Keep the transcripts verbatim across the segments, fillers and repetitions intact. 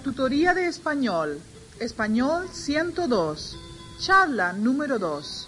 tutoría de español. Español ciento dos. Charla número dos.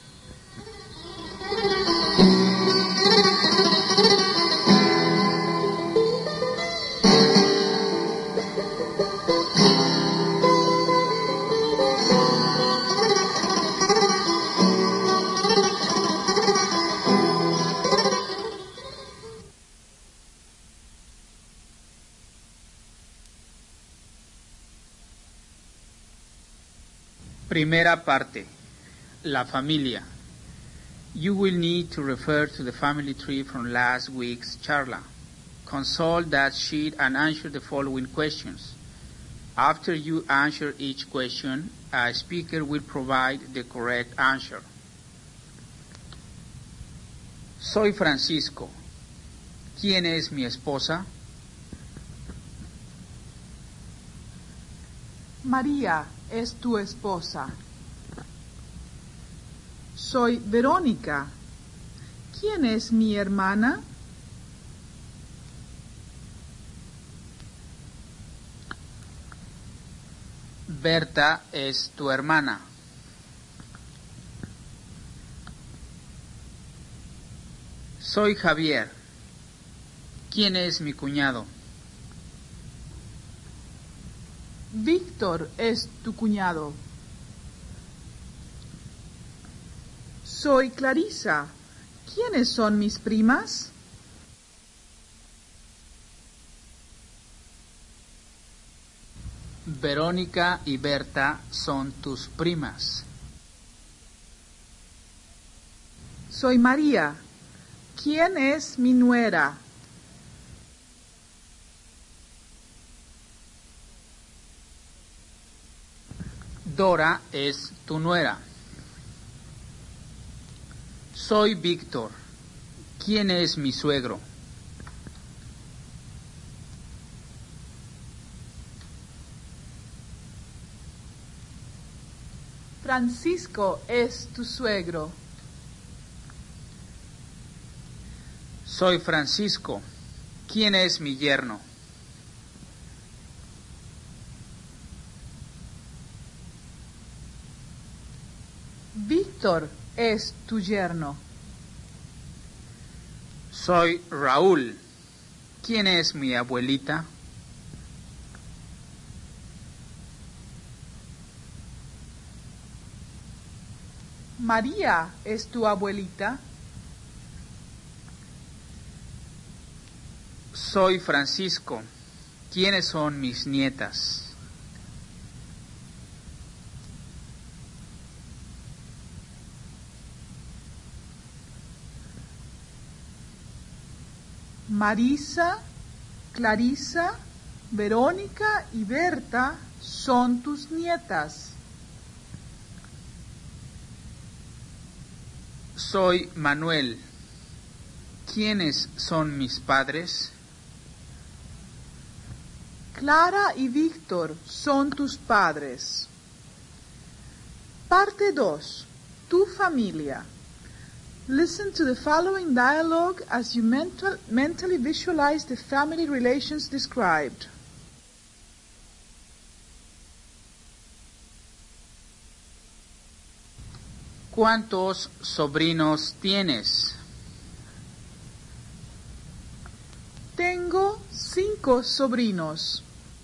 Primera parte. La familia. You will need to refer to the family tree from last week's charla. Consult that sheet and answer the following questions. After you answer each question, a speaker will provide the correct answer. Soy Francisco. ¿Quién es mi esposa? María es tu esposa. Soy Verónica. ¿Quién es mi hermana? Berta es tu hermana. Soy Javier. ¿Quién es mi cuñado? Víctor es tu cuñado. Soy Clarisa. ¿Quiénes son mis primas? Verónica y Berta son tus primas. Soy María. ¿Quién es mi nuera? Dora es tu nuera. Soy Víctor. ¿Quién es mi suegro? Francisco es tu suegro. Soy Francisco. ¿Quién es mi yerno? Víctor es tu yerno. Soy Raúl. ¿Quién es mi abuelita? María es tu abuelita. Soy Francisco. ¿Quiénes son mis nietas? Marisa, Clarisa, Verónica y Berta son tus nietas. Soy Manuel. ¿Quiénes son mis padres? Clara y Víctor son tus padres. Parte dos. Tu familia. Listen to the following dialogue as you mental, mentally visualize the family relations described. ¿Cuántos sobrinos tienes? Tengo cinco sobrinos.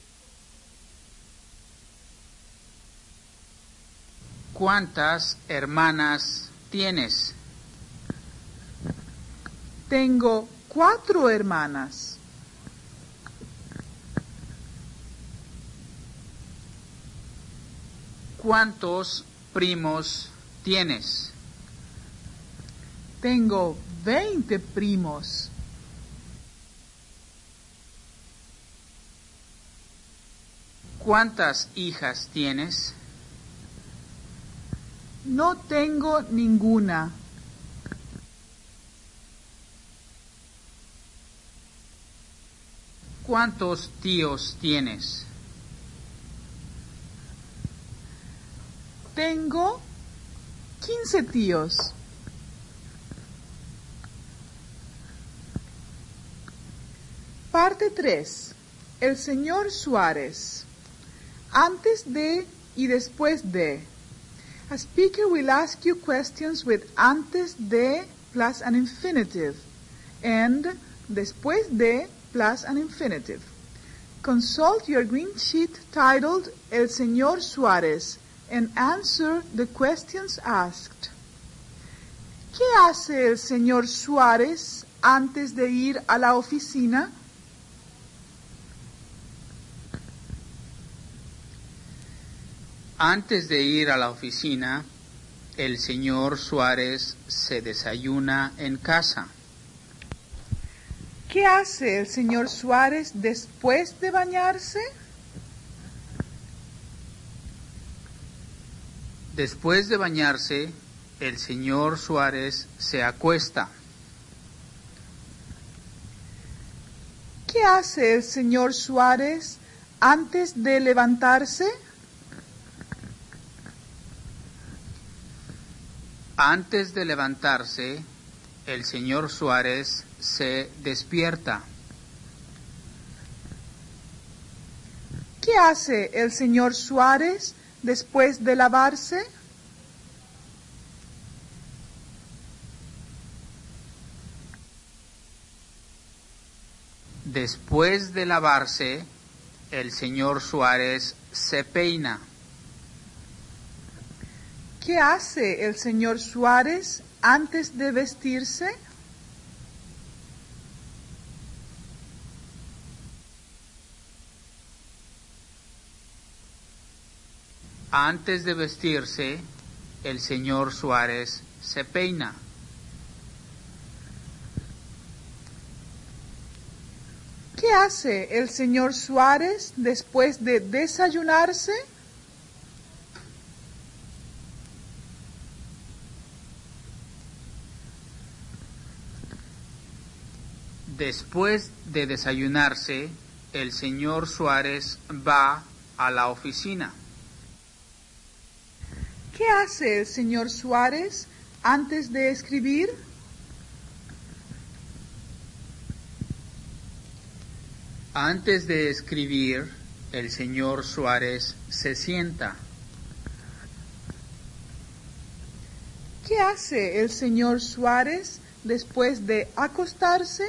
¿Cuántas hermanas tienes? Tengo cuatro hermanas. ¿Cuántos primos tienes? Tengo veinte primos. ¿Cuántas hijas tienes? No tengo ninguna. ¿Cuántos tíos tienes? Tengo quince tíos. Parte tres. El señor Suárez. antes de y después de. A speaker will ask you questions with antes de plus an infinitive and después de plus an infinitive. Consult your green sheet titled El Señor Suárez and answer the questions asked. ¿Qué hace el señor Suárez antes de ir a la oficina? Antes de ir a la oficina, el señor Suárez se desayuna en casa. ¿Qué hace el señor Suárez después de bañarse? Después de bañarse, el señor Suárez se acuesta. ¿Qué hace el señor Suárez antes de levantarse? Antes de levantarse, el señor Suárez se despierta. ¿Qué hace el señor Suárez después de lavarse? Después de lavarse, el señor Suárez se peina. ¿Qué hace el señor Suárez antes de vestirse? Antes de vestirse, el señor Suárez se peina. ¿Qué hace el señor Suárez después de desayunarse? Después de desayunarse, el señor Suárez va a la oficina. ¿Qué hace el señor Suárez antes de escribir? Antes de escribir, el señor Suárez se sienta. ¿Qué hace el señor Suárez después de acostarse?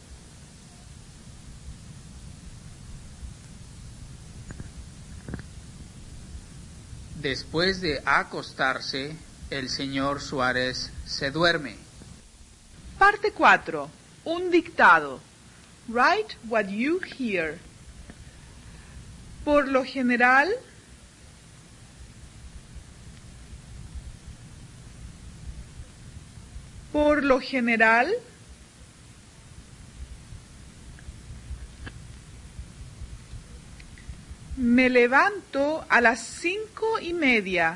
Después de acostarse, el señor Suárez se duerme. Parte cuatro. Un dictado. Write what you hear. Por lo general, por lo general, me levanto a las cinco y media.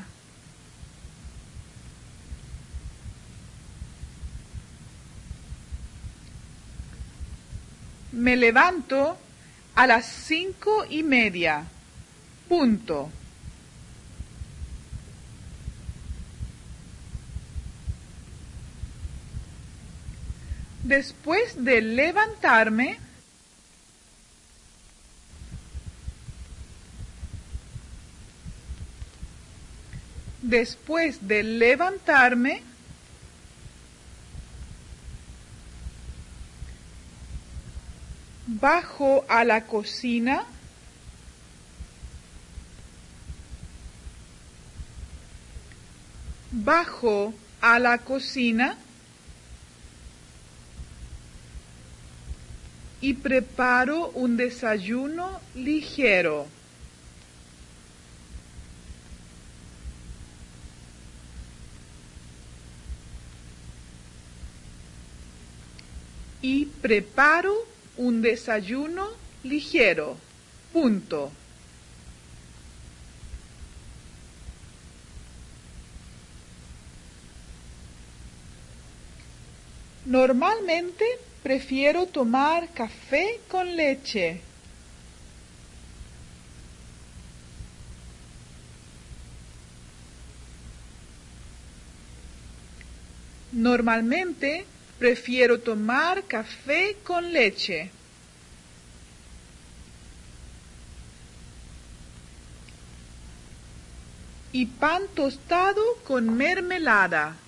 Me levanto a las cinco y media. Punto. Después de levantarme, después de levantarme, bajo a la cocina, bajo a la cocina y preparo un desayuno ligero. Y preparo un desayuno ligero. Punto. Normalmente prefiero tomar café con leche. Normalmente prefiero tomar café con leche. y pan tostado con mermelada.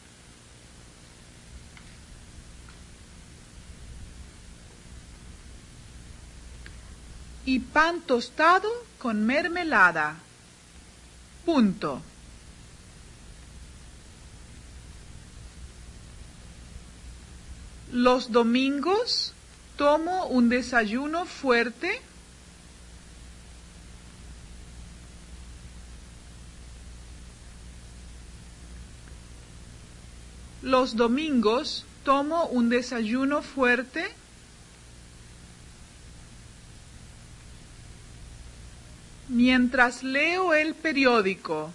Y pan tostado con mermelada. Punto. Los domingos tomo un desayuno fuerte. Los domingos tomo un desayuno fuerte. Mientras leo el periódico.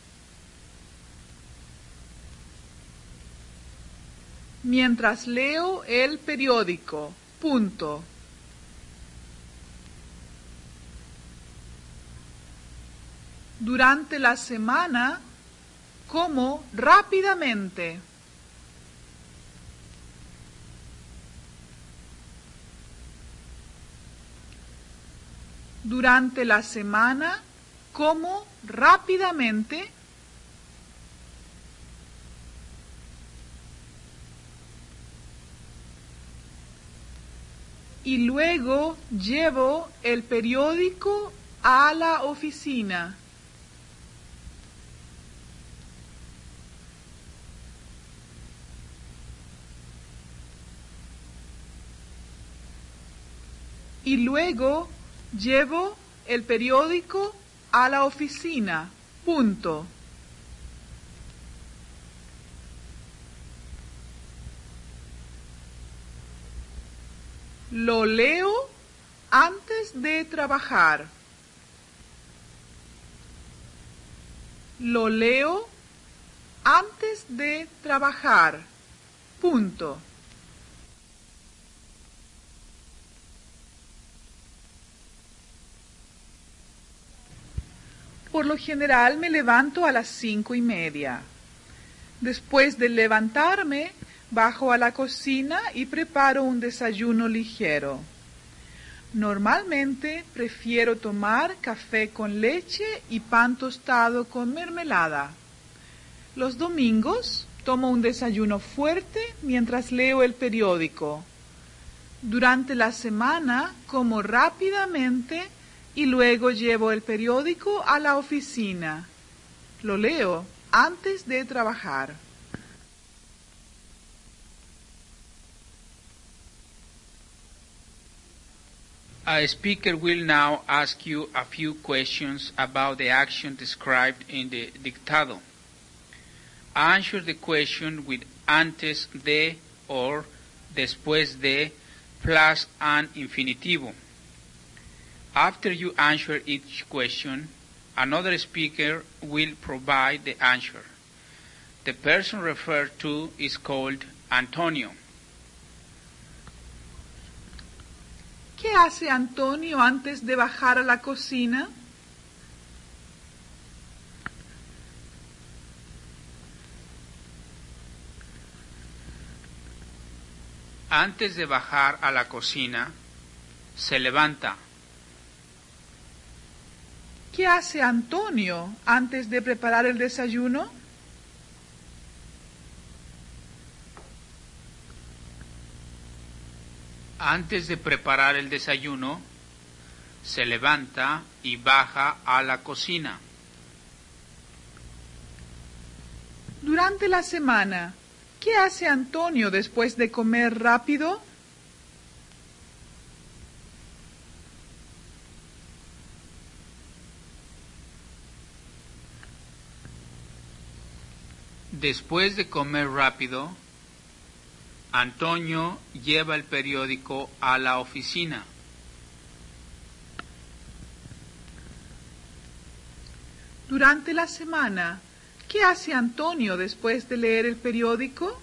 Mientras leo el periódico. Punto. Durante la semana como rápidamente. Durante la semana como rápidamente. Y luego llevo el periódico a la oficina. Y luego llevo el periódico a la oficina. Punto. Lo leo antes de trabajar. Lo leo antes de trabajar. Punto. Por lo general me levanto a las cinco y media. Después de levantarme, bajo a la cocina y preparo un desayuno ligero. Normalmente prefiero tomar café con leche y pan tostado con mermelada. Los domingos tomo un desayuno fuerte mientras leo el periódico. Durante la semana como rápidamente y luego llevo el periódico a la oficina. Lo leo antes de trabajar. A speaker will now ask you a few questions about the action described in the dictado. Answer the question with antes de or después de plus an infinitivo. After you answer each question, another speaker will provide the answer. The person referred to is called Antonio. ¿Qué hace Antonio antes de bajar a la cocina? Antes de bajar a la cocina, se levanta. ¿Qué hace Antonio antes de preparar el desayuno? Antes de preparar el desayuno, se levanta y baja a la cocina. Durante la semana, ¿qué hace Antonio después de comer rápido? Después de comer rápido, Antonio lleva el periódico a la oficina. Durante la semana, ¿qué hace Antonio después de leer el periódico?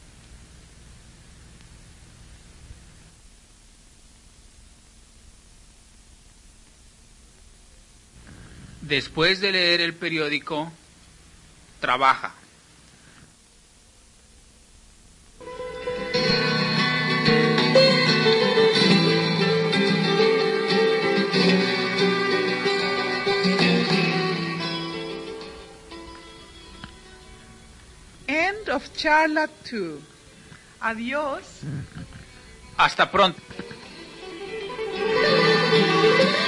Después de leer el periódico, trabaja. charla two. Adiós. Hasta pronto.